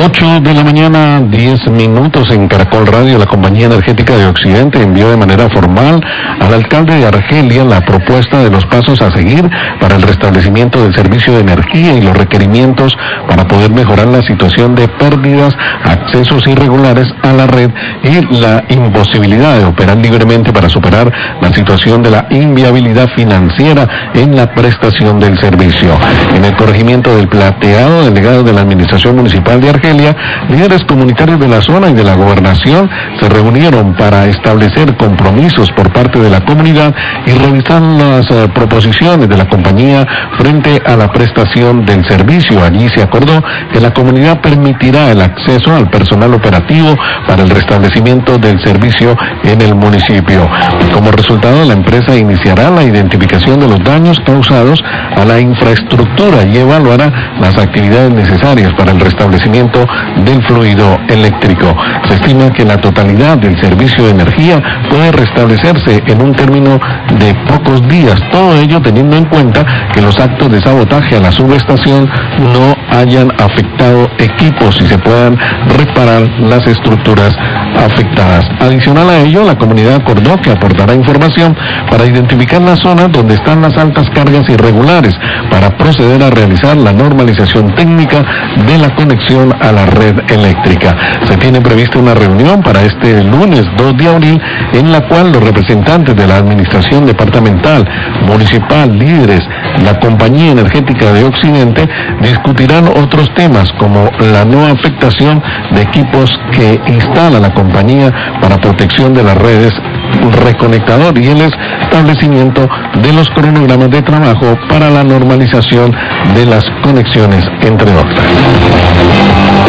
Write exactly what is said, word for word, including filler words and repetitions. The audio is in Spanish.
ocho de la mañana, diez minutos en Caracol Radio. La Compañía Energética de Occidente envió de manera formal al alcalde de Argelia la propuesta de los pasos a seguir para el restablecimiento del servicio de energía y los requerimientos para poder mejorar la situación de pérdidas, accesos irregulares a la red y la imposibilidad de operar libremente para superar la situación de la inviabilidad financiera en la prestación del servicio. En el corregimiento del Plateado, delegado de la Administración Municipal de Argelia, líderes comunitarios de la zona y de la gobernación se reunieron para establecer compromisos por parte de la comunidad y revisar las uh, proposiciones de la compañía frente a la prestación del servicio. Allí se acordó que la comunidad permitirá el acceso al personal operativo para el restablecimiento del servicio en el municipio. Como resultado, la empresa iniciará la identificación de los daños causados a la infraestructura y evaluará las actividades necesarias para el restablecimiento del fluido eléctrico. Se estima que la totalidad del servicio de energía puede restablecerse en un término de pocos días, todo ello teniendo en cuenta que los actos de sabotaje a la subestación no hayan afectado equipos y se puedan reparar las estructuras afectadas. Adicional a ello, la comunidad acordó que aportará información para identificar las zonas donde están las altas cargas irregulares para proceder a realizar la normalización técnica de la conexión a la red eléctrica. Se tiene prevista una reunión para este lunes dos de abril en la cual los representantes de la administración departamental, municipal, líderes, la Compañía Energética de Occidente discutirán otros temas como la no afectación de equipos que instala la compañía para protección de las redes, reconectador y el establecimiento de los cronogramas de trabajo para la normalización de las conexiones, entre otras.